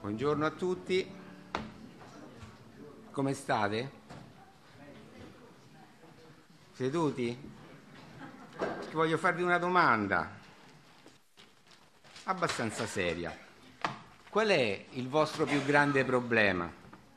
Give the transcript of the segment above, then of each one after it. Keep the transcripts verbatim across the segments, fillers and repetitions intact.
Buongiorno a tutti, come state? Seduti? Voglio farvi una domanda abbastanza seria. Qual è il vostro più grande problema?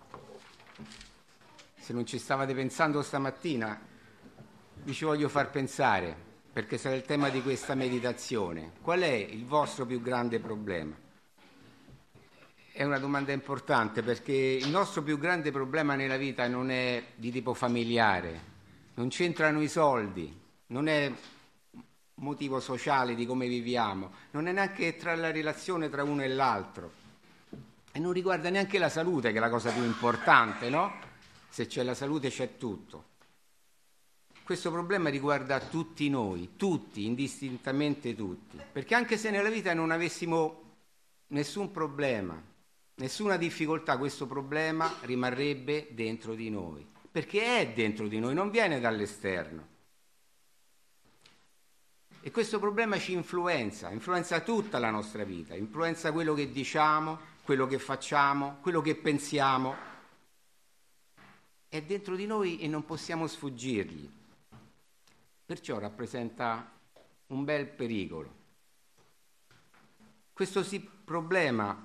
Se non ci stavate pensando stamattina, vi ci voglio far pensare, perché sarà il tema di questa meditazione. Qual è il vostro più grande problema? È una domanda importante, perché il nostro più grande problema nella vita non è di tipo familiare, non c'entrano i soldi, non è motivo sociale di come viviamo, non è neanche tra la relazione tra uno e l'altro, e non riguarda neanche la salute, che è la cosa più importante, no? Se c'è la salute c'è tutto. Questo problema riguarda tutti noi, tutti, indistintamente tutti, perché anche se nella vita non avessimo nessun problema, nessuna difficoltà, questo problema rimarrebbe dentro di noi, perché è dentro di noi, non viene dall'esterno. E questo problema ci influenza, influenza tutta la nostra vita, influenza quello che diciamo, quello che facciamo, quello che pensiamo. È dentro di noi e non possiamo sfuggirgli. Perciò rappresenta un bel pericolo. Questo sì, problema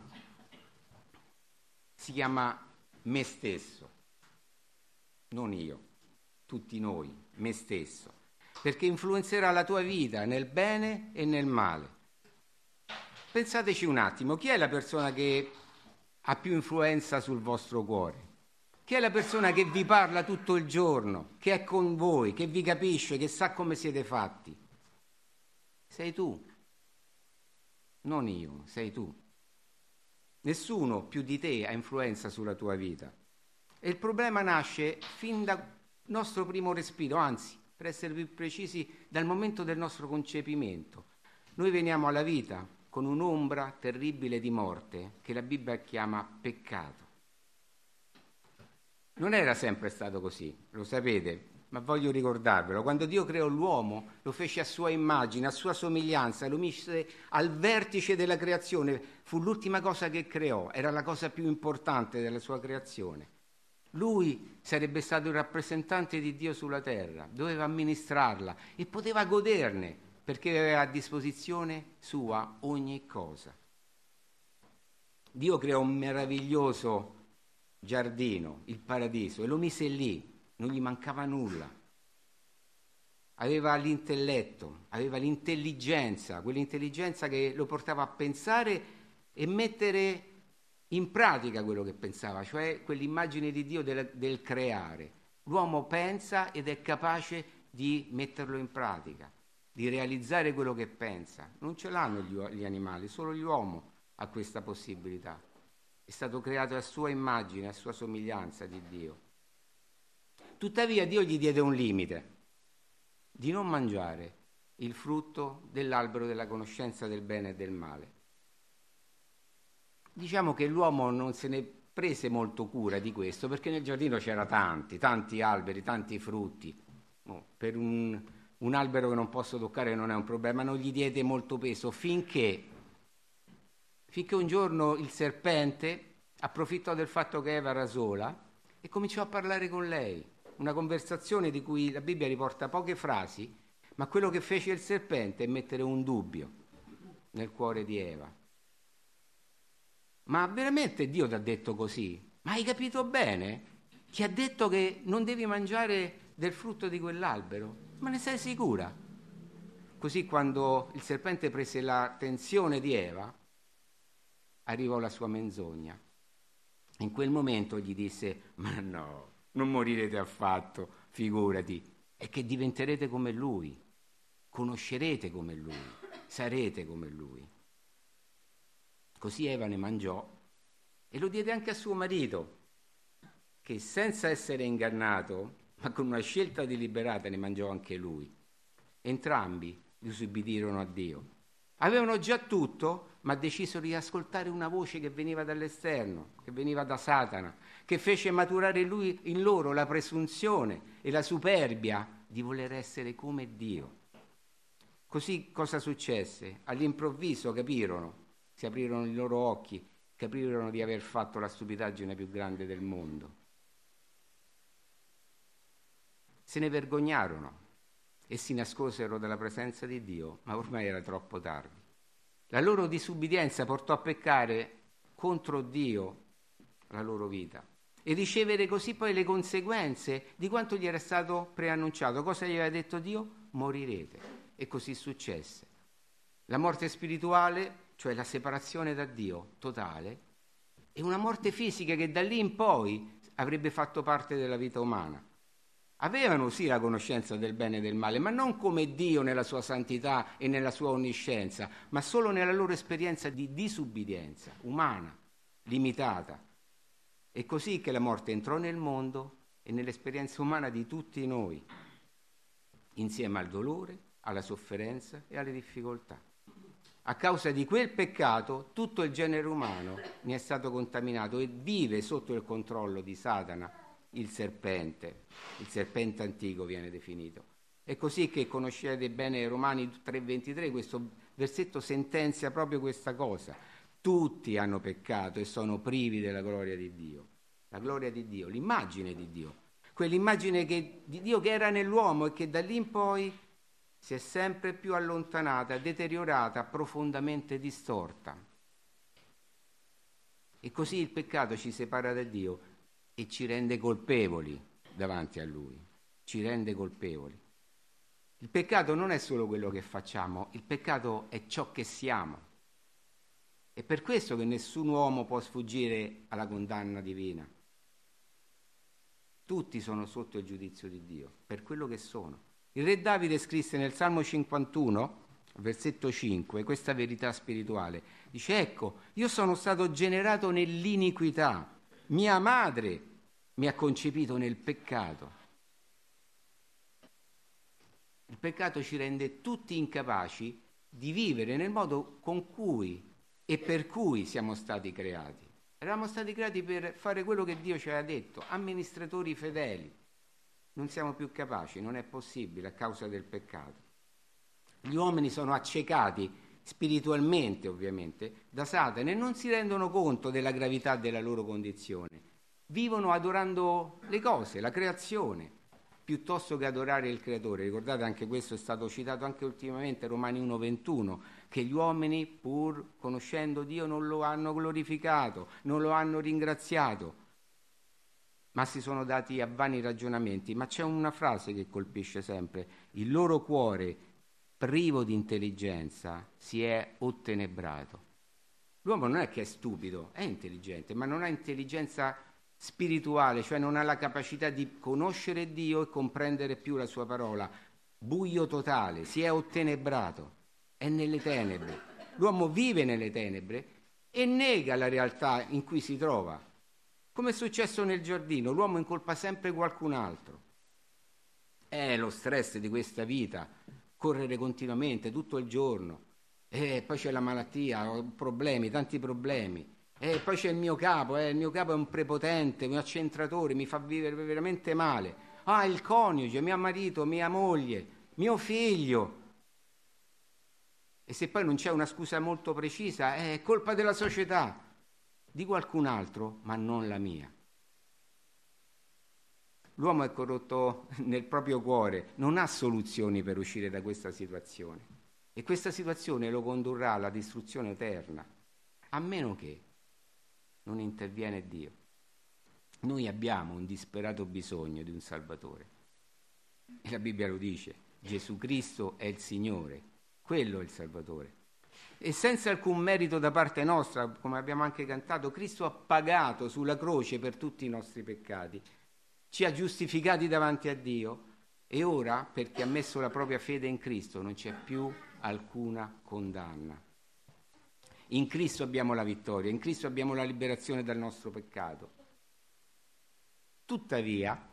si chiama me stesso, non io, tutti noi, me stesso, perché influenzerà la tua vita nel bene e nel male. Pensateci un attimo, chi è la persona che ha più influenza sul vostro cuore? Chi è la persona che vi parla tutto il giorno, che è con voi, che vi capisce, che sa come siete fatti? Sei tu, non io, sei tu. Nessuno più di te ha influenza sulla tua vita. E il problema nasce fin dal nostro primo respiro, anzi, per essere più precisi, dal momento del nostro concepimento. Noi veniamo alla vita con un'ombra terribile di morte che la Bibbia chiama peccato. Non era sempre stato così, lo sapete, ma voglio ricordarvelo. Quando Dio creò l'uomo, lo fece a sua immagine, a sua somiglianza, lo mise al vertice della creazione. Fu l'ultima cosa che creò, era la cosa più importante della sua creazione. Lui sarebbe stato il rappresentante di Dio sulla terra, doveva amministrarla e poteva goderne, perché aveva a disposizione sua ogni cosa. Dio creò un meraviglioso giardino, il paradiso, e lo mise lì. Non gli mancava nulla. Aveva l'intelletto, aveva l'intelligenza, quell'intelligenza che lo portava a pensare e mettere in pratica quello che pensava, cioè quell'immagine di Dio del, del creare. L'uomo pensa ed è capace di metterlo in pratica, di realizzare quello che pensa. Non ce l'hanno gli, gli animali, solo l'uomo ha questa possibilità. È stato creato a sua immagine, a sua somiglianza di Dio. Tuttavia Dio gli diede un limite, di non mangiare il frutto dell'albero della conoscenza del bene e del male. Diciamo che l'uomo non se ne prese molto cura di questo, perché nel giardino c'era tanti, tanti alberi, tanti frutti. Oh, per un, un albero che non posso toccare non è un problema, non gli diede molto peso, finché, finché un giorno il serpente approfittò del fatto che Eva era sola e cominciò a parlare con lei. Una conversazione di cui la Bibbia riporta poche frasi, ma quello che fece il serpente è mettere un dubbio nel cuore di Eva. Ma veramente Dio ti ha detto così? Ma hai capito bene? Ti ha detto che non devi mangiare del frutto di quell'albero? Ma ne sei sicura? Così quando il serpente prese l'attenzione di Eva, arrivò la sua menzogna. In quel momento gli disse: ma no, non morirete affatto, figurati, è che diventerete come lui, conoscerete come lui, sarete come lui. Così Eva ne mangiò e lo diede anche a suo marito, che senza essere ingannato, ma con una scelta deliberata, ne mangiò anche lui. Entrambi disobbedirono a Dio. Avevano già tutto, ma decisero di ascoltare una voce che veniva dall'esterno, che veniva da Satana, che fece maturare lui, in loro la presunzione e la superbia di voler essere come Dio. Così cosa successe? All'improvviso capirono, si aprirono i loro occhi, capirono di aver fatto la stupidaggine più grande del mondo. Se ne vergognarono e si nascosero dalla presenza di Dio, ma ormai era troppo tardi. La loro disubbidienza portò a peccare contro Dio la loro vita e ricevere così poi le conseguenze di quanto gli era stato preannunciato. Cosa gli aveva detto Dio? Morirete. E così successe. La morte spirituale, cioè la separazione da Dio totale, e una morte fisica che da lì in poi avrebbe fatto parte della vita umana. Avevano sì la conoscenza del bene e del male, ma non come Dio nella sua santità e nella sua onniscienza, ma solo nella loro esperienza di disubbidienza umana, limitata. È così che la morte entrò nel mondo e nell'esperienza umana di tutti noi, insieme al dolore, alla sofferenza e alle difficoltà. A causa di quel peccato tutto il genere umano ne è stato contaminato e vive sotto il controllo di Satana, il serpente, il serpente antico viene definito. È così che conoscete bene Romani tre ventitré, questo versetto sentenzia proprio questa cosa. Tutti hanno peccato e sono privi della gloria di Dio. La gloria di Dio, l'immagine di Dio, quell'immagine che, di Dio che era nell'uomo e che da lì in poi si è sempre più allontanata, deteriorata, profondamente distorta. E così il peccato ci separa da Dio e ci rende colpevoli davanti a Lui, ci rende colpevoli. Il peccato non è solo quello che facciamo, il peccato è ciò che siamo. È per questo che nessun uomo può sfuggire alla condanna divina. Tutti sono sotto il giudizio di Dio, per quello che sono. Il re Davide scrisse nel Salmo cinquantuno, versetto cinque, questa verità spirituale. Dice, ecco, io sono stato generato nell'iniquità. Mia madre mi ha concepito nel peccato. Il peccato ci rende tutti incapaci di vivere nel modo con cui e per cui siamo stati creati. Eravamo stati creati per fare quello che Dio ci aveva detto, amministratori fedeli. Non siamo più capaci, non è possibile a causa del peccato. Gli uomini sono accecati spiritualmente, ovviamente, da Satana e non si rendono conto della gravità della loro condizione. Vivono adorando le cose, la creazione, piuttosto che adorare il Creatore. Ricordate, anche questo è stato citato anche ultimamente, Romani uno ventuno, che gli uomini, pur conoscendo Dio, non lo hanno glorificato, non lo hanno ringraziato, ma si sono dati a vani ragionamenti. Ma c'è una frase che colpisce sempre: il loro cuore privo di intelligenza si è ottenebrato. L'uomo non è che è stupido, è intelligente, ma non ha intelligenza spirituale, cioè non ha la capacità di conoscere Dio e comprendere più la sua parola. Buio totale, si è ottenebrato, è nelle tenebre. L'uomo vive nelle tenebre e nega la realtà in cui si trova. Come è successo nel giardino, l'uomo incolpa sempre qualcun altro. È lo stress di questa vita, correre continuamente, tutto il giorno. E poi c'è la malattia, ho problemi, tanti problemi. E poi c'è il mio capo, eh, il mio capo è un prepotente, un accentratore, mi fa vivere veramente male. Ah, il coniuge, mio marito, mia moglie, mio figlio. E se poi non c'è una scusa molto precisa, è colpa della società, di qualcun altro, ma non la mia. L'uomo è corrotto nel proprio cuore, non ha soluzioni per uscire da questa situazione. E questa situazione lo condurrà alla distruzione eterna, a meno che non interviene Dio. Noi abbiamo un disperato bisogno di un Salvatore. E la Bibbia lo dice, Gesù Cristo è il Signore, quello è il Salvatore. E senza alcun merito da parte nostra, come abbiamo anche cantato, Cristo ha pagato sulla croce per tutti i nostri peccati, ci ha giustificati davanti a Dio e ora, perché ha messo la propria fede in Cristo, non c'è più alcuna condanna. In Cristo abbiamo la vittoria, in Cristo abbiamo la liberazione dal nostro peccato. Tuttavia,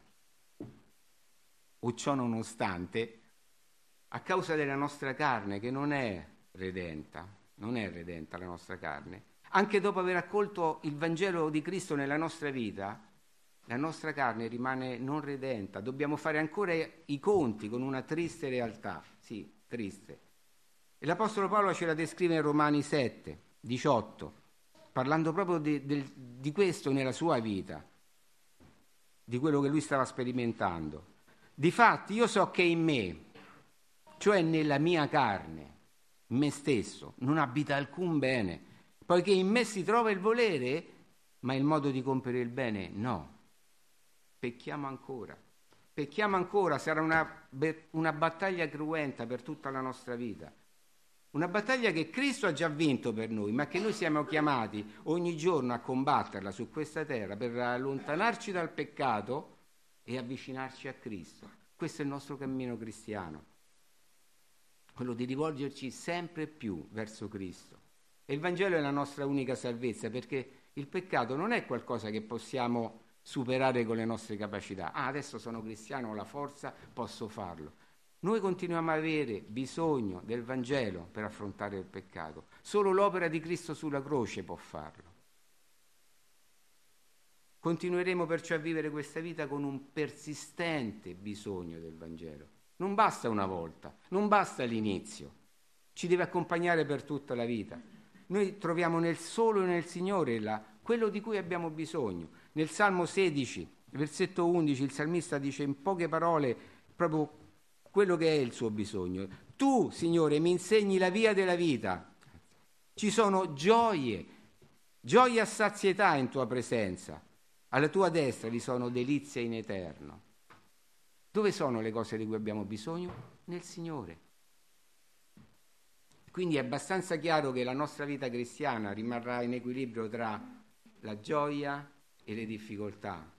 o ciò nonostante, a causa della nostra carne, che non è redenta, non è redenta la nostra carne, anche dopo aver accolto il Vangelo di Cristo nella nostra vita, la nostra carne rimane non redenta. Dobbiamo fare ancora i conti con una triste realtà, sì, triste. E l'Apostolo Paolo ce la descrive in Romani sette, diciotto. parlando proprio di, di, di questo nella sua vita, di quello che lui stava sperimentando. Difatti io so che in me, cioè nella mia carne, in me stesso, non abita alcun bene, poiché in me si trova il volere, ma il modo di compiere il bene no. Pecchiamo ancora, pecchiamo ancora, sarà una, una battaglia cruenta per tutta la nostra vita. Una battaglia che Cristo ha già vinto per noi, ma che noi siamo chiamati ogni giorno a combatterla su questa terra per allontanarci dal peccato e avvicinarci a Cristo. Questo è il nostro cammino cristiano, quello di rivolgerci sempre più verso Cristo. E il Vangelo è la nostra unica salvezza, perché il peccato non è qualcosa che possiamo superare con le nostre capacità. Ah, adesso sono cristiano, ho la forza, posso farlo. Noi continuiamo a avere bisogno del Vangelo per affrontare il peccato. Solo l'opera di Cristo sulla croce può farlo. Continueremo perciò a vivere questa vita con un persistente bisogno del Vangelo. Non basta una volta, non basta l'inizio, ci deve accompagnare per tutta la vita. Noi troviamo nel solo e nel Signore la, quello di cui abbiamo bisogno. Nel Salmo sedici, versetto undici, il salmista dice in poche parole proprio quello che è il suo bisogno. Tu, Signore, mi insegni la via della vita. Ci sono gioie, gioie a sazietà in tua presenza. Alla tua destra vi sono delizie in eterno. Dove sono le cose di cui abbiamo bisogno? Nel Signore. Quindi è abbastanza chiaro che la nostra vita cristiana rimarrà in equilibrio tra la gioia e le difficoltà.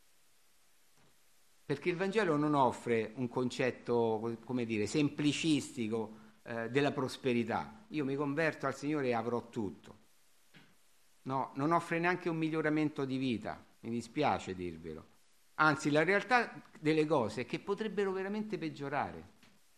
Perché il Vangelo non offre un concetto, come dire, semplicistico eh, della prosperità. Io mi converto al Signore e avrò tutto. No, non offre neanche un miglioramento di vita, mi dispiace dirvelo. Anzi, la realtà delle cose è che potrebbero veramente peggiorare.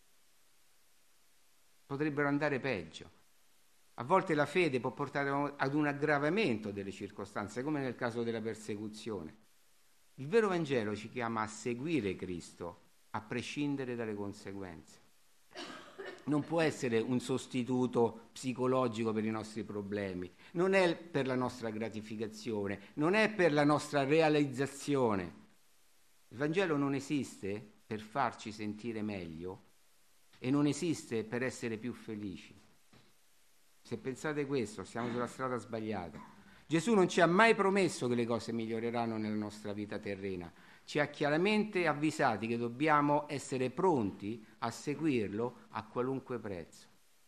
Potrebbero andare peggio. A volte la fede può portare ad un aggravamento delle circostanze, come nel caso della persecuzione. Il vero Vangelo ci chiama a seguire Cristo, a prescindere dalle conseguenze. Non può essere un sostituto psicologico per i nostri problemi, non è per la nostra gratificazione, non è per la nostra realizzazione. Il Vangelo non esiste per farci sentire meglio e non esiste per essere più felici. Se pensate questo, siamo sulla strada sbagliata. Gesù non ci ha mai promesso che le cose miglioreranno nella nostra vita terrena. Ci ha chiaramente avvisati che dobbiamo essere pronti a seguirlo a qualunque prezzo.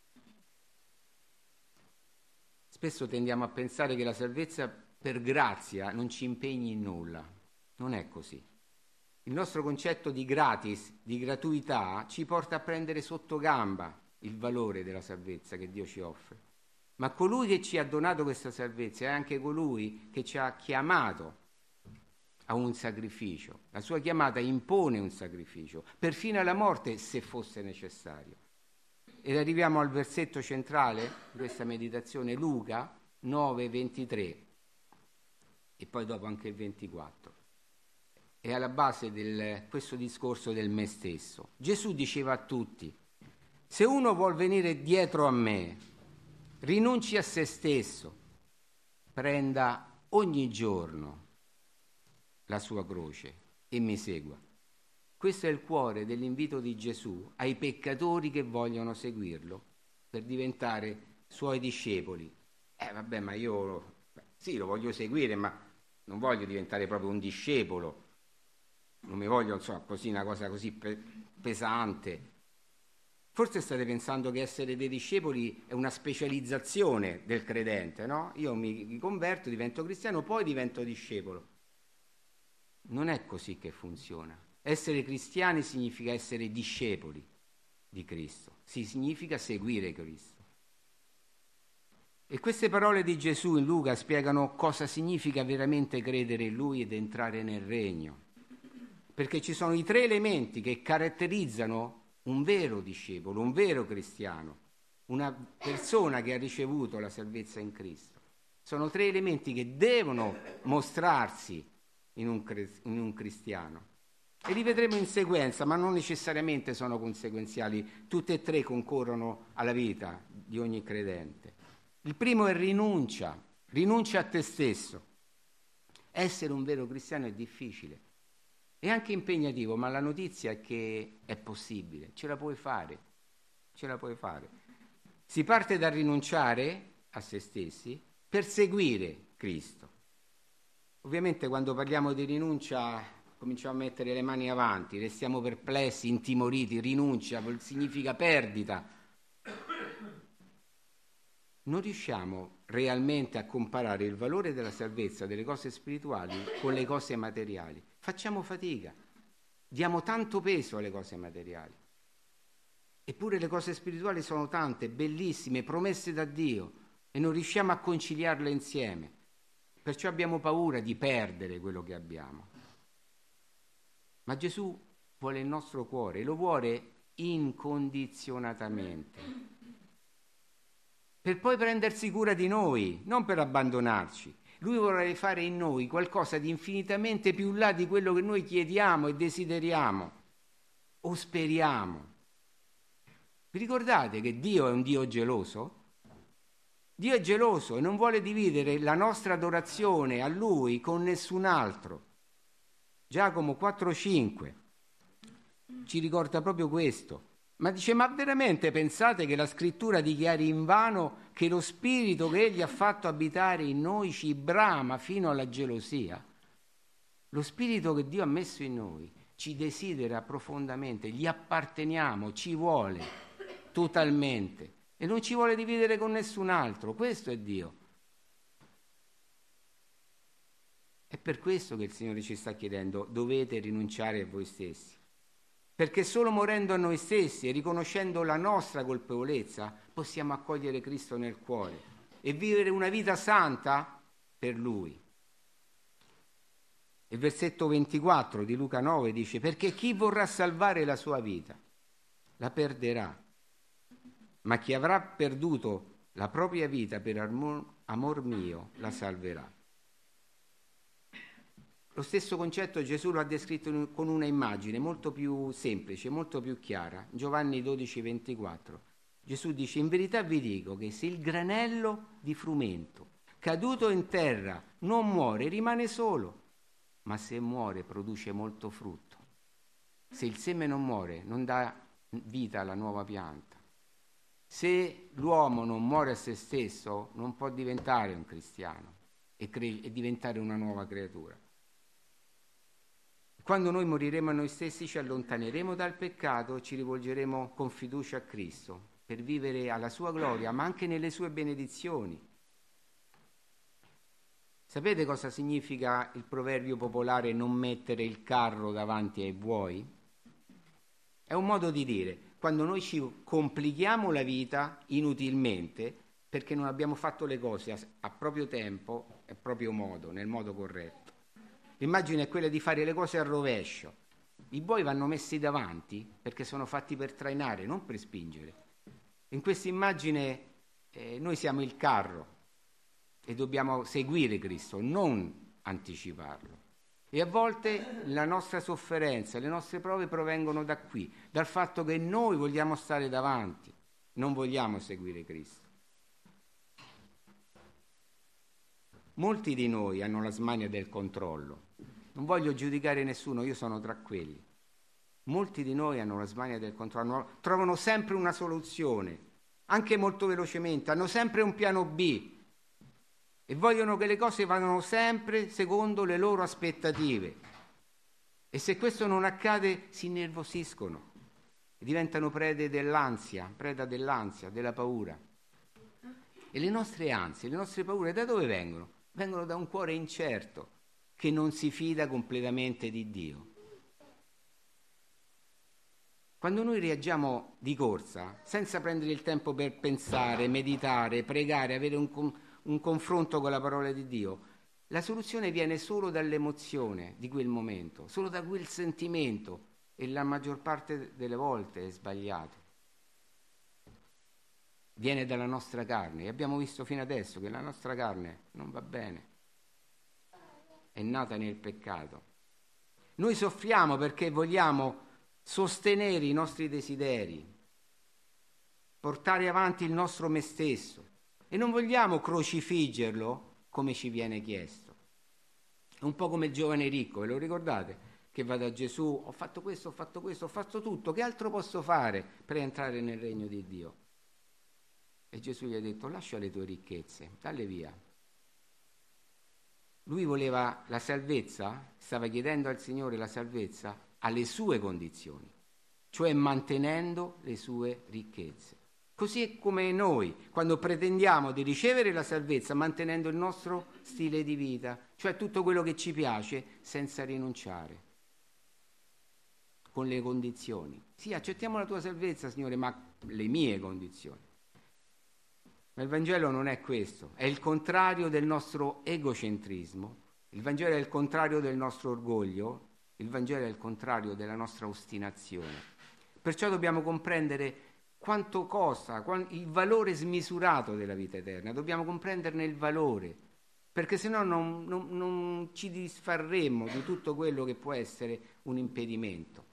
Spesso tendiamo a pensare che la salvezza per grazia non ci impegni in nulla. Non è così. Il nostro concetto di gratis, di gratuità, ci porta a prendere sotto gamba il valore della salvezza che Dio ci offre. Ma colui che ci ha donato questa salvezza è anche colui che ci ha chiamato a un sacrificio. La sua chiamata impone un sacrificio, perfino alla morte se fosse necessario. Ed arriviamo al versetto centrale di questa meditazione, Luca nove ventitré, e poi dopo anche il ventiquattro. È alla base di questo discorso del me stesso. Gesù diceva a tutti: se uno vuol venire dietro a me, rinunci a se stesso, prenda ogni giorno la sua croce e mi segua. Questo è il cuore dell'invito di Gesù ai peccatori che vogliono seguirlo per diventare suoi discepoli. Eh vabbè, ma io sì, lo voglio seguire, ma non voglio diventare proprio un discepolo. Non mi voglio, insomma, così una cosa così pe- pesante. Forse state pensando che essere dei discepoli è una specializzazione del credente, no? Io mi converto, divento cristiano, poi divento discepolo. Non è così che funziona. Essere cristiani significa essere discepoli di Cristo, si significa seguire Cristo. E queste parole di Gesù in Luca spiegano cosa significa veramente credere in Lui ed entrare nel regno. Perché ci sono i tre elementi che caratterizzano un vero discepolo, un vero cristiano, una persona che ha ricevuto la salvezza in Cristo. Sono tre elementi che devono mostrarsi in un, in un cristiano. E li vedremo in sequenza, ma non necessariamente sono conseguenziali. Tutte e tre concorrono alla vita di ogni credente. Il primo è rinuncia. rinuncia a te stesso. Essere un vero cristiano è difficile, è anche impegnativo, ma la notizia è che è possibile, ce la puoi fare, ce la puoi fare. Si parte dal rinunciare a se stessi per seguire Cristo. Ovviamente quando parliamo di rinuncia cominciamo a mettere le mani avanti, restiamo perplessi, intimoriti, rinuncia significa perdita. Non riusciamo realmente a comparare il valore della salvezza, delle cose spirituali, con le cose materiali. Facciamo fatica, diamo tanto peso alle cose materiali. Eppure le cose spirituali sono tante, bellissime, promesse da Dio, e non riusciamo a conciliarle insieme. Perciò abbiamo paura di perdere quello che abbiamo. Ma Gesù vuole il nostro cuore, e lo vuole incondizionatamente, per poi prendersi cura di noi, non per abbandonarci. Lui vorrebbe fare in noi qualcosa di infinitamente più là di quello che noi chiediamo e desideriamo o speriamo. Vi ricordate che Dio è un Dio geloso? Dio è geloso e non vuole dividere la nostra adorazione a Lui con nessun altro. Giacomo quattro cinque ci ricorda proprio questo. Ma dice, ma veramente pensate che la scrittura dichiari invano che lo spirito che Egli ha fatto abitare in noi ci brama fino alla gelosia? Lo spirito che Dio ha messo in noi ci desidera profondamente, gli apparteniamo, ci vuole totalmente e non ci vuole dividere con nessun altro. Questo è Dio. È per questo che il Signore ci sta chiedendo, dovete rinunciare a voi stessi. Perché solo morendo a noi stessi e riconoscendo la nostra colpevolezza possiamo accogliere Cristo nel cuore e vivere una vita santa per Lui. Il versetto ventiquattro di Luca nove dice, perché chi vorrà salvare la sua vita la perderà, ma chi avrà perduto la propria vita per amor, amor mio la salverà. Lo stesso concetto Gesù lo ha descritto con una immagine molto più semplice, molto più chiara. Giovanni dodici ventiquattro. Gesù dice, in verità vi dico che se il granello di frumento caduto in terra non muore, rimane solo, ma se muore produce molto frutto. Se il seme non muore, non dà vita alla nuova pianta. Se l'uomo non muore a se stesso, non può diventare un cristiano e, cre- e diventare una nuova creatura. Quando noi moriremo a noi stessi ci allontaneremo dal peccato e ci rivolgeremo con fiducia a Cristo per vivere alla sua gloria, ma anche nelle sue benedizioni. Sapete cosa significa il proverbio popolare non mettere il carro davanti ai buoi? È un modo di dire, quando noi ci complichiamo la vita inutilmente perché non abbiamo fatto le cose a, a proprio tempo e proprio modo, nel modo corretto. L'immagine è quella di fare le cose al rovescio. I buoi vanno messi davanti perché sono fatti per trainare, non per spingere. In questa immagine eh, noi siamo il carro e dobbiamo seguire Cristo, non anticiparlo. E a volte la nostra sofferenza, le nostre prove provengono da qui, dal fatto che noi vogliamo stare davanti, non vogliamo seguire Cristo. Molti di noi hanno la smania del controllo. Non voglio giudicare nessuno, io sono tra quelli. Molti di noi hanno la smania del controllo, trovano sempre una soluzione, anche molto velocemente, hanno sempre un piano B e vogliono che le cose vadano sempre secondo le loro aspettative. E se questo non accade, si innervosiscono e diventano prede dell'ansia, preda dell'ansia, della paura. E le nostre ansie, le nostre paure, da dove vengono? Vengono da un cuore incerto, che non si fida completamente di Dio. Quando noi reagiamo di corsa, senza prendere il tempo per pensare, meditare, pregare, avere un, un confronto con la parola di Dio, la soluzione viene solo dall'emozione di quel momento, solo da quel sentimento, e la maggior parte delle volte è sbagliato. Viene dalla nostra carne, e abbiamo visto fino adesso che la nostra carne non va bene. È nata nel peccato. Noi soffriamo perché vogliamo sostenere i nostri desideri, portare avanti il nostro me stesso e non vogliamo crocifiggerlo come ci viene chiesto. È un po' come il giovane ricco, ve lo ricordate? Che va da Gesù, ho fatto questo, ho fatto questo, ho fatto tutto, che altro posso fare per entrare nel regno di Dio? E Gesù gli ha detto, lascia le tue ricchezze, dalle via. Lui voleva la salvezza, stava chiedendo al Signore la salvezza alle sue condizioni, cioè mantenendo le sue ricchezze. Così è come noi, quando pretendiamo di ricevere la salvezza mantenendo il nostro stile di vita, cioè tutto quello che ci piace senza rinunciare, con le condizioni. Sì, accettiamo la tua salvezza, Signore, ma le mie condizioni. Ma il Vangelo non è questo, è il contrario del nostro egocentrismo, il Vangelo è il contrario del nostro orgoglio, il Vangelo è il contrario della nostra ostinazione. Perciò dobbiamo comprendere quanto costa, il valore smisurato della vita eterna, dobbiamo comprenderne il valore, perché se no non, non, non ci disfarremmo di tutto quello che può essere un impedimento.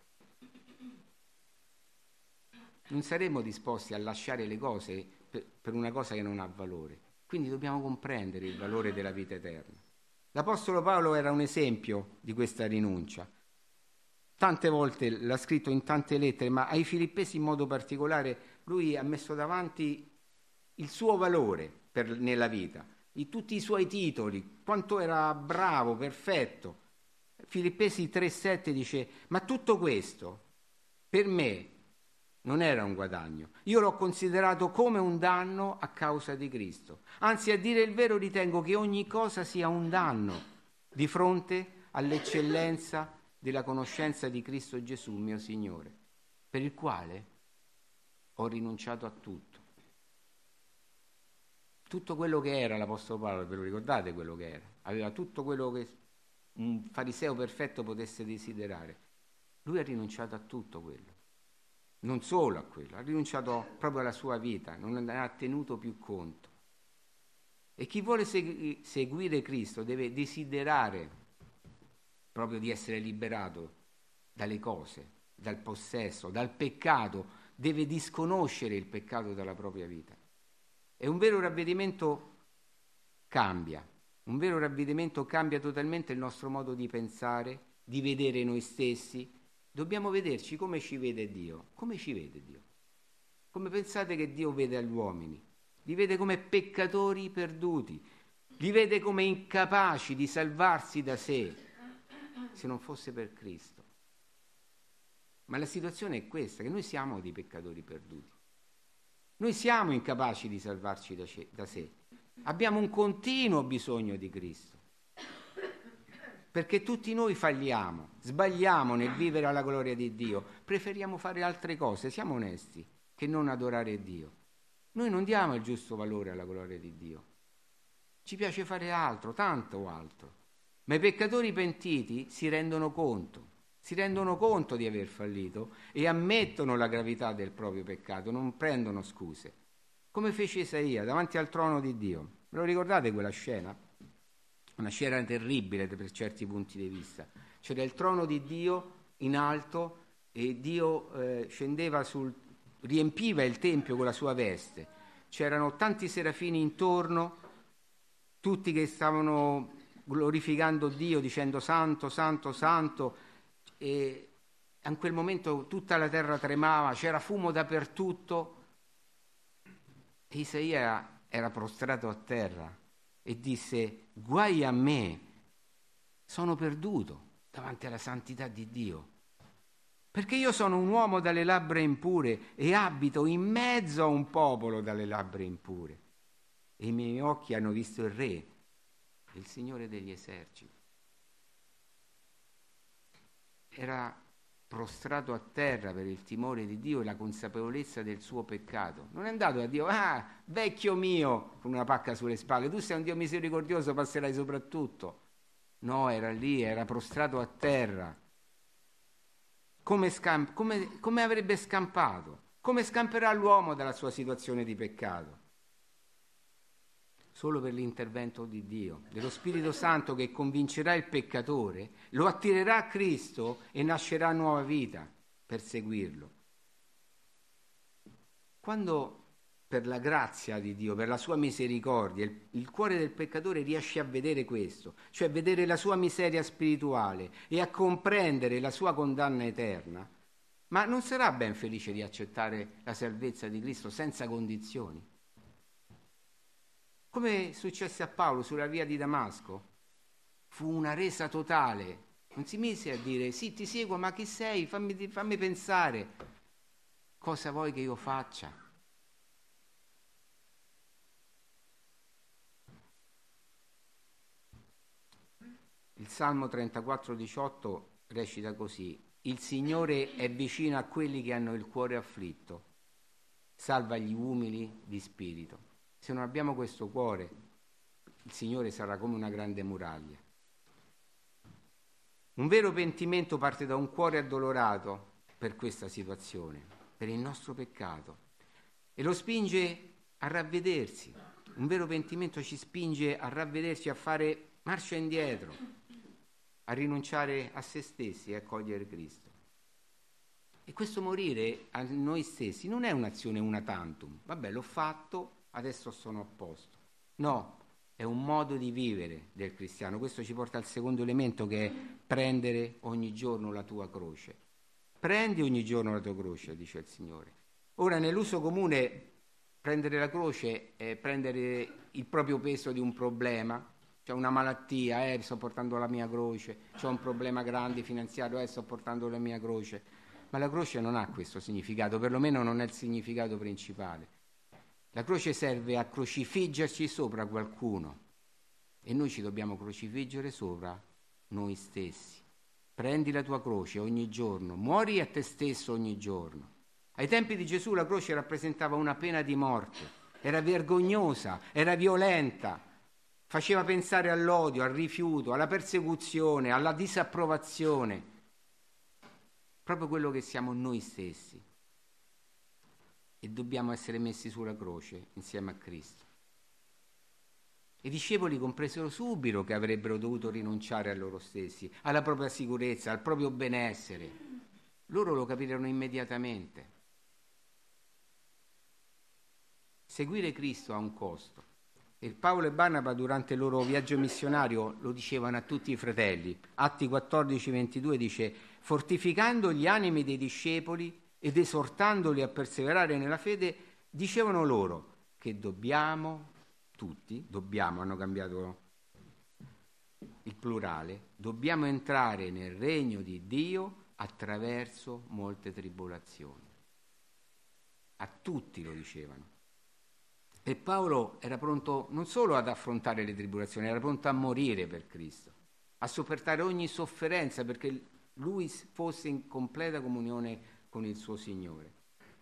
Non saremmo disposti a lasciare le cose per, per una cosa che non ha valore. Quindi dobbiamo comprendere il valore della vita eterna. L'Apostolo Paolo era un esempio di questa rinuncia. Tante volte l'ha scritto in tante lettere, ma ai Filippesi in modo particolare lui ha messo davanti il suo valore per, nella vita, di tutti i suoi titoli, quanto era bravo, perfetto. Filippesi tre sette dice, ma tutto questo per me non era un guadagno, io l'ho considerato come un danno a causa di Cristo. Anzi, a dire il vero, ritengo che ogni cosa sia un danno di fronte all'eccellenza della conoscenza di Cristo Gesù, mio Signore, per il quale ho rinunciato a tutto. Tutto quello che era l'Apostolo Paolo, ve lo ricordate quello che era? Aveva tutto quello che un fariseo perfetto potesse desiderare. Lui ha rinunciato a tutto quello. Non solo a quello, ha rinunciato proprio alla sua vita, non ne ha tenuto più conto. E chi vuole segui- seguire Cristo deve desiderare proprio di essere liberato dalle cose, dal possesso, dal peccato, deve disconoscere il peccato dalla propria vita. E un vero ravvedimento cambia, un vero ravvedimento cambia totalmente il nostro modo di pensare, di vedere noi stessi. Dobbiamo vederci come ci vede Dio. Come ci vede Dio? Come pensate che Dio vede gli uomini? Li vede come peccatori perduti, li vede come incapaci di salvarsi da sé, se non fosse per Cristo. Ma la situazione è questa, che noi siamo dei peccatori perduti. Noi siamo incapaci di salvarci da, ce- da sé. Abbiamo un continuo bisogno di Cristo. Perché tutti noi falliamo, sbagliamo nel vivere alla gloria di Dio, preferiamo fare altre cose, siamo onesti, che non adorare Dio. Noi non diamo il giusto valore alla gloria di Dio. Ci piace fare altro, tanto altro. Ma i peccatori pentiti si rendono conto, si rendono conto di aver fallito e ammettono la gravità del proprio peccato, non prendono scuse. Come fece Isaia davanti al trono di Dio. Ve lo ricordate quella scena? Una scena terribile per certi punti di vista. C'era il trono di Dio in alto e Dio eh, scendeva sul, riempiva il tempio con la sua veste. C'erano tanti serafini intorno, tutti che stavano glorificando Dio, dicendo santo, santo, santo, e in quel momento tutta la terra tremava, c'era fumo dappertutto. E Isaia era prostrato a terra e disse, guai a me, sono perduto davanti alla santità di Dio, perché io sono un uomo dalle labbra impure e abito in mezzo a un popolo dalle labbra impure, e i miei occhi hanno visto il Re, il Signore degli eserciti. Era prostrato a terra per il timore di Dio e la consapevolezza del suo peccato. Non è andato a Dio, ah, vecchio mio, con una pacca sulle spalle, tu sei un Dio misericordioso, passerai soprattutto. No, era lì, era prostrato a terra. Come, scamp- come, come avrebbe scampato? Come scamperà l'uomo dalla sua situazione di peccato? Solo per l'intervento di Dio, dello Spirito Santo che convincerà il peccatore, lo attirerà a Cristo e nascerà nuova vita per seguirlo. Quando per la grazia di Dio, per la sua misericordia, il, il cuore del peccatore riesce a vedere questo, cioè a vedere la sua miseria spirituale e a comprendere la sua condanna eterna, ma non sarà ben felice di accettare la salvezza di Cristo senza condizioni. Come successe a Paolo sulla via di Damasco, fu una resa totale. Non si mise a dire: sì, ti seguo, ma chi sei? Fammi, fammi pensare. Cosa vuoi che io faccia? Il Salmo trentaquattro diciotto recita così: il Signore è vicino a quelli che hanno il cuore afflitto, salva gli umili di spirito. Se non abbiamo questo cuore, il Signore sarà come una grande muraglia. Un vero pentimento parte da un cuore addolorato per questa situazione, per il nostro peccato, e lo spinge a ravvedersi. Un vero pentimento ci spinge a ravvederci, a fare marcia indietro, a rinunciare a se stessi e a cogliere Cristo. E questo morire a noi stessi non è un'azione una tantum. Vabbè, l'ho fatto, adesso sono a posto. No, è un modo di vivere del cristiano. Questo ci porta al secondo elemento, che è prendere ogni giorno la tua croce. Prendi ogni giorno la tua croce, dice il Signore. Ora, nell'uso comune, prendere la croce è prendere il proprio peso di un problema. C'è una malattia, eh, sto portando la mia croce. C'è un problema grande finanziario, eh, sto portando la mia croce. Ma la croce non ha questo significato, perlomeno non è il significato principale. La croce serve a crocifiggerci sopra qualcuno e noi ci dobbiamo crocifiggere sopra noi stessi. Prendi la tua croce ogni giorno, muori a te stesso ogni giorno. Ai tempi di Gesù la croce rappresentava una pena di morte, era vergognosa, era violenta, faceva pensare all'odio, al rifiuto, alla persecuzione, alla disapprovazione. Proprio quello che siamo noi stessi, e dobbiamo essere messi sulla croce insieme a Cristo. I discepoli compresero subito che avrebbero dovuto rinunciare a loro stessi, alla propria sicurezza, al proprio benessere. Loro lo capirono immediatamente. Seguire Cristo ha un costo. E Paolo e Barnaba durante il loro viaggio missionario lo dicevano a tutti i fratelli. Atti quattordici ventidue dice: fortificando gli animi dei discepoli ed esortandoli a perseverare nella fede, dicevano loro che dobbiamo, tutti, dobbiamo, hanno cambiato il plurale, dobbiamo entrare nel regno di Dio attraverso molte tribolazioni. A tutti lo dicevano. E Paolo era pronto non solo ad affrontare le tribolazioni, era pronto a morire per Cristo, a sopportare ogni sofferenza perché lui fosse in completa comunione con il suo Signore.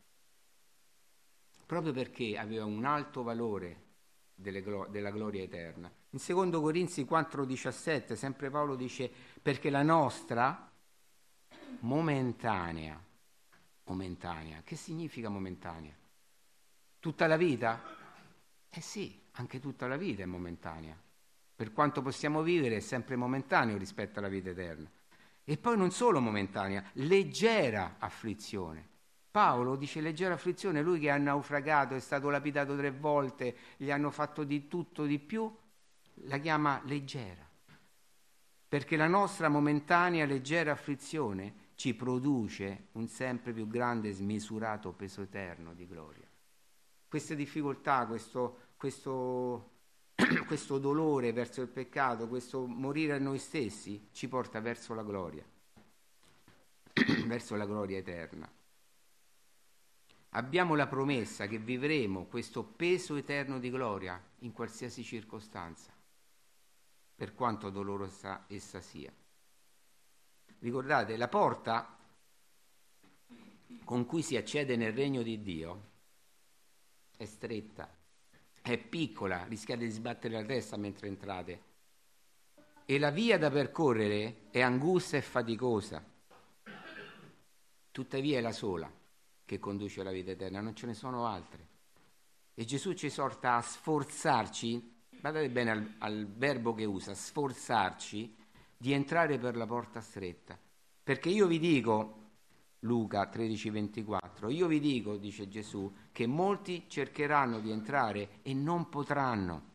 Proprio perché aveva un alto valore delle glo- della gloria eterna. In secondo Corinzi quattro diciassette sempre Paolo dice: perché la nostra momentanea, momentanea, che significa momentanea? Tutta la vita? Eh sì, anche tutta la vita è momentanea. Per quanto possiamo vivere è sempre momentaneo rispetto alla vita eterna. E poi non solo momentanea, leggera afflizione. Paolo dice leggera afflizione, lui che ha naufragato, è stato lapidato tre volte, gli hanno fatto di tutto di più, la chiama leggera. Perché la nostra momentanea leggera afflizione ci produce un sempre più grande e smisurato peso eterno di gloria. Queste difficoltà, questo, questo, questo dolore verso il peccato, questo morire a noi stessi ci porta verso la gloria, verso la gloria eterna. Abbiamo la promessa che vivremo questo peso eterno di gloria in qualsiasi circostanza, per quanto dolorosa essa sia. Ricordate, la porta con cui si accede nel regno di Dio è stretta, è piccola, rischiate di sbattere la testa mentre entrate, e la via da percorrere è angusta e faticosa. Tuttavia è la sola che conduce alla vita eterna, non ce ne sono altre. E Gesù ci esorta a sforzarci, guardate bene al, al verbo che usa, sforzarci di entrare per la porta stretta. Perché io vi dico Luca tredici ventiquattro. Io vi dico, dice Gesù, che molti cercheranno di entrare e non potranno.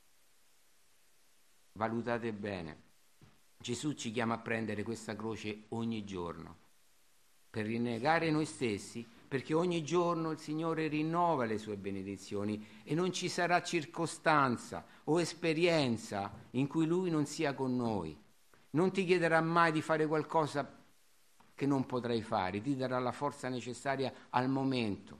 Valutate bene. Gesù ci chiama a prendere questa croce ogni giorno, per rinnegare noi stessi, perché ogni giorno il Signore rinnova le sue benedizioni e non ci sarà circostanza o esperienza in cui Lui non sia con noi. Non ti chiederà mai di fare qualcosa che non potrai fare, ti darà la forza necessaria al momento.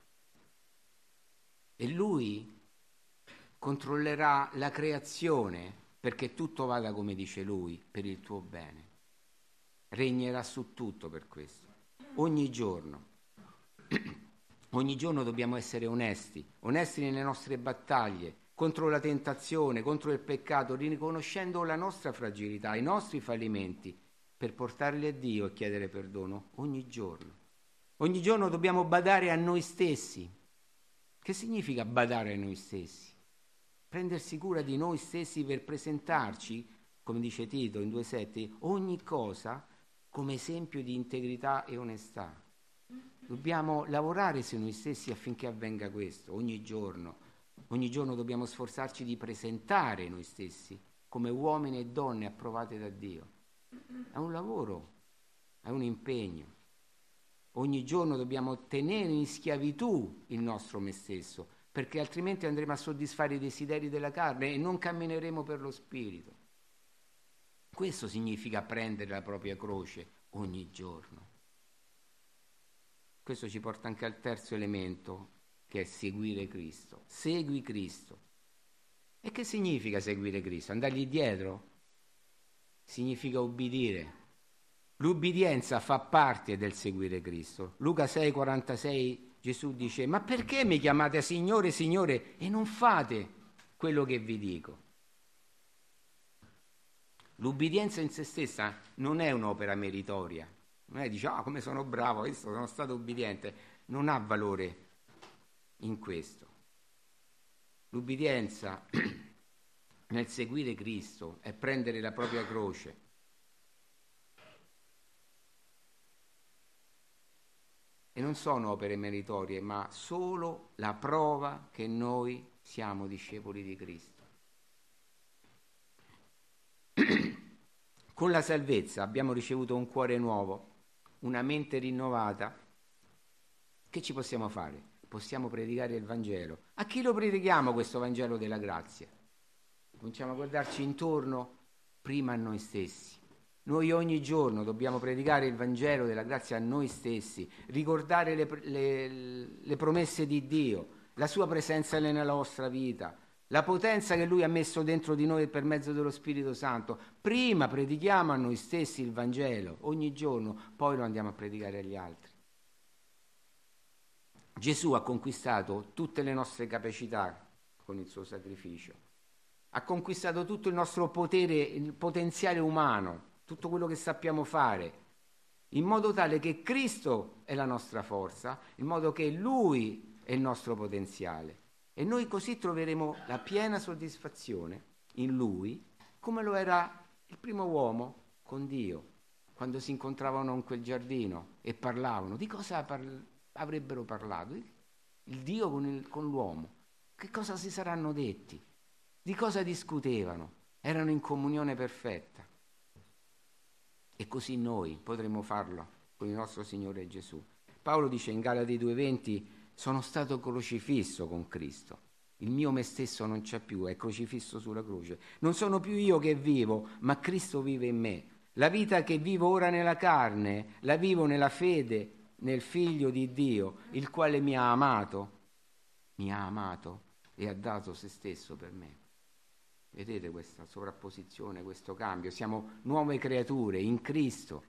E Lui controllerà la creazione perché tutto vada come dice Lui, per il tuo bene. Regnerà su tutto per questo. Ogni giorno. Ogni giorno dobbiamo essere onesti, onesti nelle nostre battaglie, contro la tentazione, contro il peccato, riconoscendo la nostra fragilità, i nostri fallimenti, per portarli a Dio e chiedere perdono ogni giorno. Ogni giorno dobbiamo badare a noi stessi. Che significa badare a noi stessi? Prendersi cura di noi stessi per presentarci, come dice Tito in due sette, ogni cosa come esempio di integrità e onestà. Dobbiamo lavorare su noi stessi affinché avvenga questo, ogni giorno. Ogni giorno dobbiamo sforzarci di presentare noi stessi come uomini e donne approvate da Dio. È un lavoro, è un impegno. Ogni giorno dobbiamo tenere in schiavitù il nostro me stesso, perché altrimenti andremo a soddisfare i desideri della carne e non cammineremo per lo spirito. Questo significa prendere la propria croce ogni giorno. Questo ci porta anche al terzo elemento, che è seguire Cristo. Segui Cristo. E che significa seguire Cristo? Andargli dietro? Significa ubbidire. L'ubbidienza fa parte del seguire Cristo. Luca sei quarantasei Gesù dice: ma perché mi chiamate Signore, Signore e non fate quello che vi dico? L'ubbidienza in se stessa non è un'opera meritoria. Non è dice, ah, come sono bravo, visto, sono stato ubbidiente. Non ha valore in questo. L'ubbidienza nel seguire Cristo è prendere la propria croce. E non sono opere meritorie, ma solo la prova che noi siamo discepoli di Cristo. Con la salvezza abbiamo ricevuto un cuore nuovo, una mente rinnovata. Che ci possiamo fare? Possiamo predicare il Vangelo. A chi lo predichiamo questo Vangelo della grazia? Cominciamo a guardarci intorno prima a noi stessi. Noi ogni giorno dobbiamo predicare il Vangelo della grazia a noi stessi, ricordare le, le, le promesse di Dio, la sua presenza nella nostra vita, la potenza che Lui ha messo dentro di noi per mezzo dello Spirito Santo. Prima predichiamo a noi stessi il Vangelo, ogni giorno, poi lo andiamo a predicare agli altri. Gesù ha conquistato tutte le nostre capacità con il suo sacrificio, ha conquistato tutto il nostro potere, il potenziale umano, tutto quello che sappiamo fare, in modo tale che Cristo è la nostra forza, in modo che Lui è il nostro potenziale. E noi così troveremo la piena soddisfazione in Lui, come lo era il primo uomo con Dio, quando si incontravano in quel giardino e parlavano. Di cosa par- avrebbero parlato? Il Dio con, il, con l'uomo. Che cosa si saranno detti? Di cosa discutevano? Erano in comunione perfetta. E così noi potremo farlo con il nostro Signore Gesù. Paolo dice in Galati due venti: sono stato crocifisso con Cristo. Il mio me stesso non c'è più, è crocifisso sulla croce. Non sono più io che vivo, ma Cristo vive in me. La vita che vivo ora nella carne, la vivo nella fede nel Figlio di Dio, il quale mi ha amato, mi ha amato e ha dato se stesso per me. Vedete questa sovrapposizione, questo cambio? Siamo nuove creature in Cristo.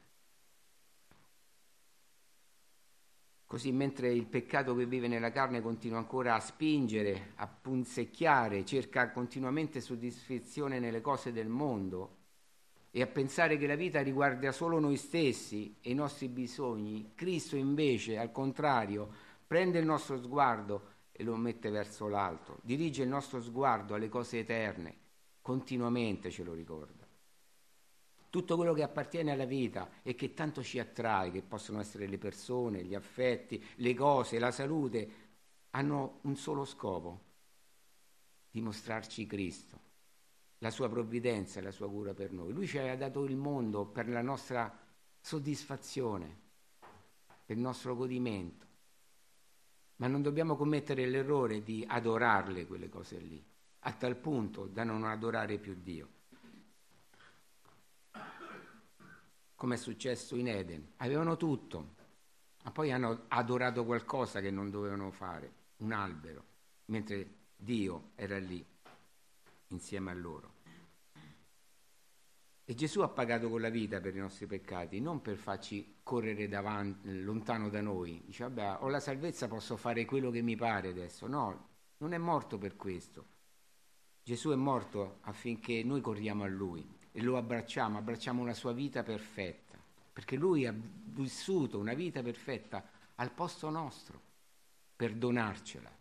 Così mentre il peccato che vive nella carne continua ancora a spingere, a punzecchiare, cerca continuamente soddisfazione nelle cose del mondo e a pensare che la vita riguarda solo noi stessi e i nostri bisogni, Cristo invece, al contrario, prende il nostro sguardo e lo mette verso l'alto, dirige il nostro sguardo alle cose eterne, continuamente ce lo ricorda. Tutto quello che appartiene alla vita e che tanto ci attrae, che possono essere le persone, gli affetti, le cose, la salute, hanno un solo scopo: dimostrarci Cristo, la sua provvidenza e la sua cura per noi. Lui ci ha dato il mondo per la nostra soddisfazione, per il nostro godimento, ma non dobbiamo commettere l'errore di adorarle quelle cose lì, a tal punto da non adorare più Dio. Come è successo in Eden, avevano tutto, ma poi hanno adorato qualcosa che non dovevano fare, un albero, mentre Dio era lì insieme a loro. E Gesù ha pagato con la vita per i nostri peccati, non per farci correre davanti, lontano da noi. Dice, vabbè, ho la salvezza, posso fare quello che mi pare adesso. No, non è morto per questo. Gesù è morto affinché noi corriamo a Lui e lo abbracciamo, abbracciamo una sua vita perfetta, perché Lui ha vissuto una vita perfetta al posto nostro, per donarcela.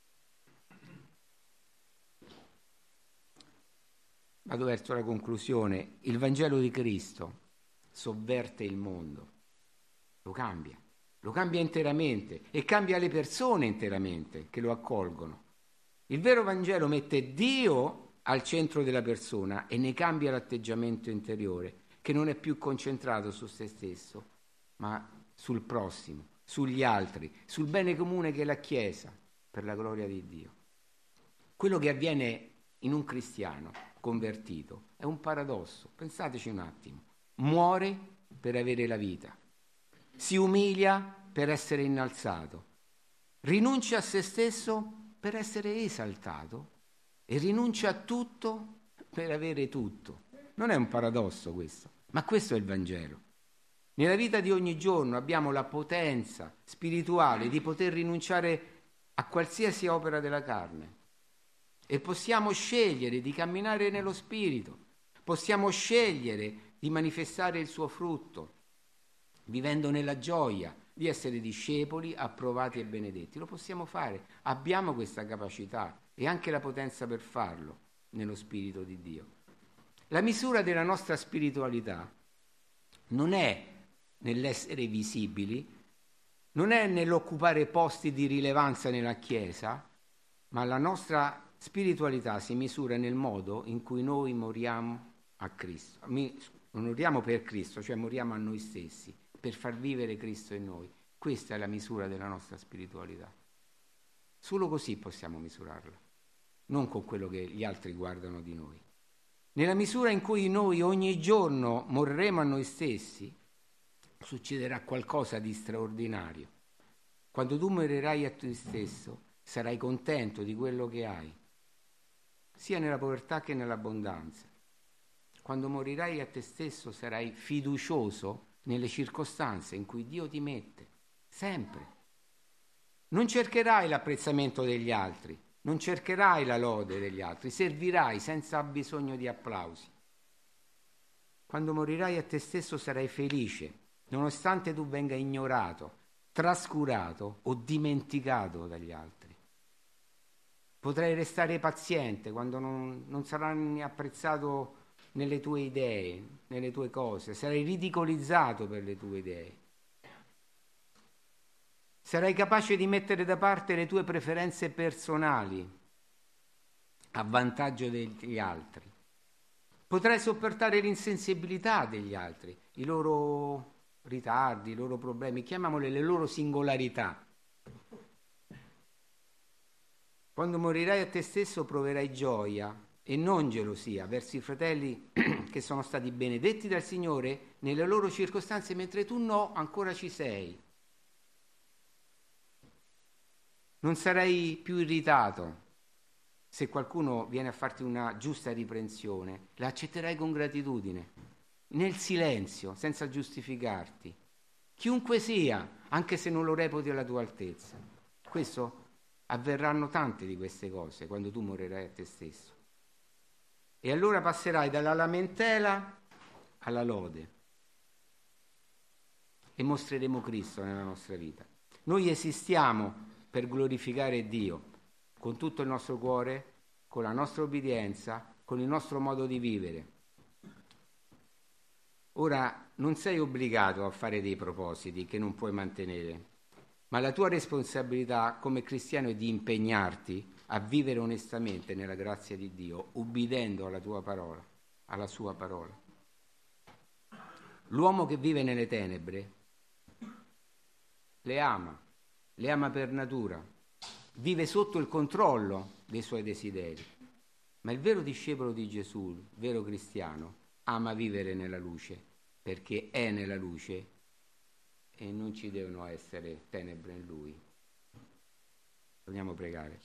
Vado verso la conclusione. Il Vangelo di Cristo sovverte il mondo, lo cambia, lo cambia interamente e cambia le persone interamente che lo accolgono. Il vero Vangelo mette Dio al centro della persona e ne cambia l'atteggiamento interiore, che non è più concentrato su se stesso, ma sul prossimo, sugli altri, sul bene comune che è la Chiesa, per la gloria di Dio. Quello che avviene in un cristiano convertito è un paradosso. Pensateci un attimo. Muore per avere la vita, si umilia per essere innalzato, rinuncia a se stesso per essere esaltato e rinuncia a tutto per avere tutto. Non è un paradosso questo, ma questo è il Vangelo. Nella vita di ogni giorno abbiamo la potenza spirituale di poter rinunciare a qualsiasi opera della carne e possiamo scegliere di camminare nello Spirito, possiamo scegliere di manifestare il suo frutto, vivendo nella gioia di essere discepoli, approvati e benedetti. Lo possiamo fare, abbiamo questa capacità e anche la potenza per farlo nello Spirito di Dio. La misura della nostra spiritualità non è nell'essere visibili, non è nell'occupare posti di rilevanza nella Chiesa, ma la nostra spiritualità si misura nel modo in cui noi moriamo a Cristo. Moriamo per Cristo, cioè moriamo a noi stessi, per far vivere Cristo in noi. Questa è la misura della nostra spiritualità. Solo così possiamo misurarla, non con quello che gli altri guardano di noi. Nella misura in cui noi ogni giorno morremo a noi stessi, succederà qualcosa di straordinario. Quando tu morirai a te stesso, sarai contento di quello che hai, sia nella povertà che nell'abbondanza. Quando morirai a te stesso, sarai fiducioso nelle circostanze in cui Dio ti mette, sempre. Non cercherai l'apprezzamento degli altri, non cercherai la lode degli altri, servirai senza bisogno di applausi. Quando morirai a te stesso sarai felice, nonostante tu venga ignorato, trascurato o dimenticato dagli altri. Potrai restare paziente quando non, non sarai apprezzato nelle tue idee, nelle tue cose, sarai ridicolizzato per le tue idee. Sarai capace di mettere da parte le tue preferenze personali a vantaggio degli altri. Potrai sopportare l'insensibilità degli altri, i loro ritardi, i loro problemi, chiamiamole le loro singolarità. Quando morirai a te stesso proverai gioia e non gelosia verso i fratelli che sono stati benedetti dal Signore nelle loro circostanze, mentre tu no, ancora ci sei. Non sarai più irritato se qualcuno viene a farti una giusta riprensione, la accetterai con gratitudine, nel silenzio, senza giustificarti. Chiunque sia, anche se non lo reputi alla tua altezza. Questo avverranno tante di queste cose quando tu morirai a te stesso. E allora passerai dalla lamentela alla lode e mostreremo Cristo nella nostra vita. Noi esistiamo per glorificare Dio con tutto il nostro cuore, con la nostra obbedienza, con il nostro modo di vivere. Ora non sei obbligato a fare dei propositi che non puoi mantenere, ma la tua responsabilità come cristiano è di impegnarti a vivere onestamente nella grazia di Dio, ubbidendo alla tua parola, alla sua parola. L'uomo che vive nelle tenebre le ama, le ama per natura, vive sotto il controllo dei suoi desideri, ma il vero discepolo di Gesù, il vero cristiano, ama vivere nella luce, perché è nella luce e non ci devono essere tenebre in lui. Vogliamo pregare.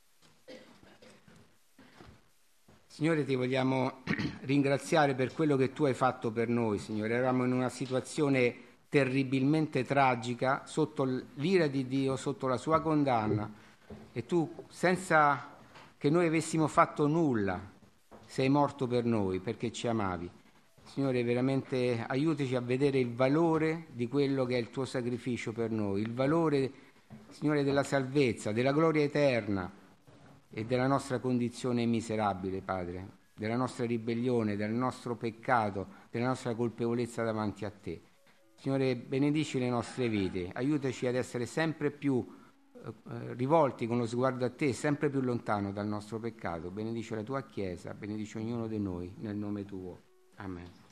Signore, ti vogliamo ringraziare per quello che tu hai fatto per noi, Signore. Eravamo in una situazione terribilmente tragica, sotto l'ira di Dio, sotto la sua condanna, e tu, senza che noi avessimo fatto nulla, sei morto per noi perché ci amavi. Signore, veramente aiutaci a vedere il valore di quello che è il tuo sacrificio per noi, il valore, Signore, della salvezza, della gloria eterna e della nostra condizione miserabile, Padre, della nostra ribellione, del nostro peccato, della nostra colpevolezza davanti a te. Signore, benedici le nostre vite, aiutaci ad essere sempre più eh, rivolti con lo sguardo a te, sempre più lontano dal nostro peccato. Benedici la tua Chiesa, benedici ognuno di noi, nel nome tuo. Amen.